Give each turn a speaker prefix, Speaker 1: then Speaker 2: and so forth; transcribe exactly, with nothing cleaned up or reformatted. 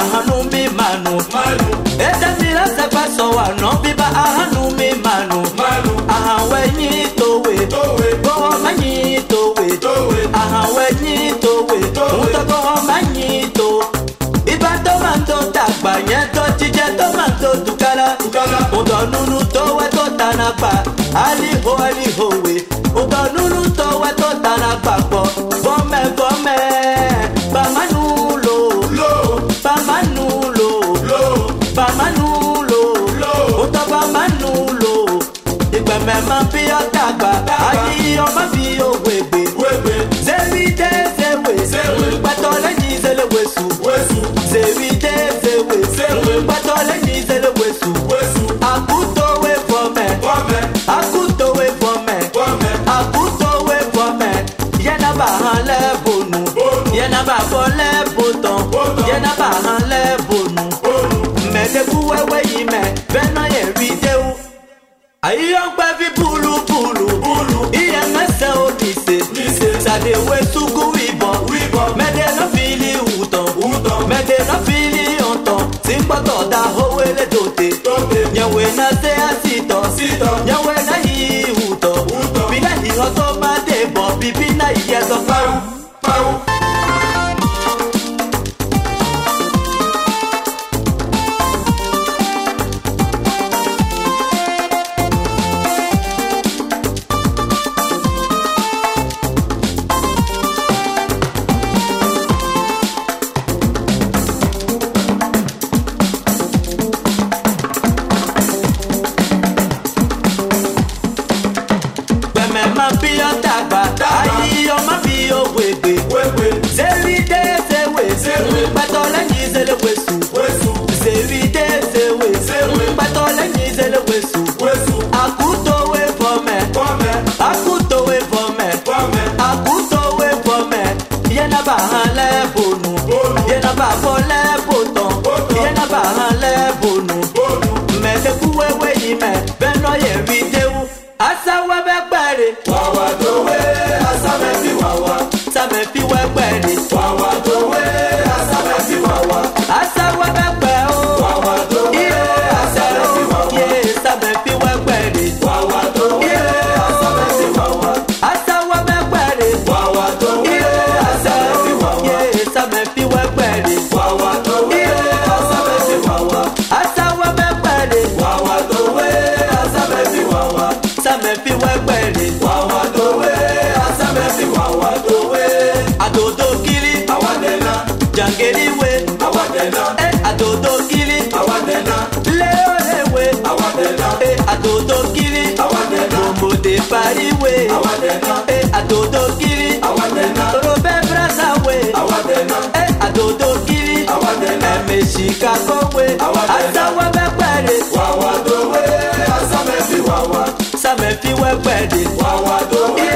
Speaker 1: ahanu mi manu manu eda mira se paso wa no biba ahanu mi manu manu ahawe ni towe towe go manyi towe towe ahawe ni towe uto go manyi to iba to manto tagba yen to tije to manto tukala tukala uto nunu towe to tanapa ali ho ali ho we uto nunu towe to tanapa po bome bome ba manulo lo ba manulo lo ba manulo lo uto ba manulo igba me ma bi o dagba ayi o ma bi o wegbe wegbe zewide zewe zewe pato leyin zele wesu wesu zewide zewe zewe pato leyin zele wesu wesu akuto we fome fome akuto we fome fome akuto we fome yena ba han le bonu yena ba fo le boton yena ba han le bonu mede ku wewe yi me bena ye rideu ayi on pa vi bulu bulu bulu iye mese o dise dise sade we sugu ibon ibon mede no fili uton uton mede no fili onton simpoto da howele dote dote nyewe na se asito sito nyewe na yi uto uto bila hi hoto ma de bo bibi na iye so pau pau asawa be gbere wawa dowe asame fi wawa same fi we gbere wawa dowe asame fi wawa asawa be gbe o wawa dowe asame fi wawa ye same fi we gbere wawa dowe asame fi wawa asawa be gbere wawa dowe asame fi wawa ye same fi we gbere wawa dowe asame fi wawa asawa be gbere wawa dowe asame fi wawa same fi we gbere wawa dowe asame fi wawa dowe adodo kili awadena jangeri we awadena eh adodo kili awadena leo lewe awadena eh adodo kili awadena bomode pari we awadena eh adodo kili awadena robe brasa we awadena eh adodo kili awadena meshika kowe asawa be gbere wawa dowe asame fi wawa same fi we gbere wawa dowe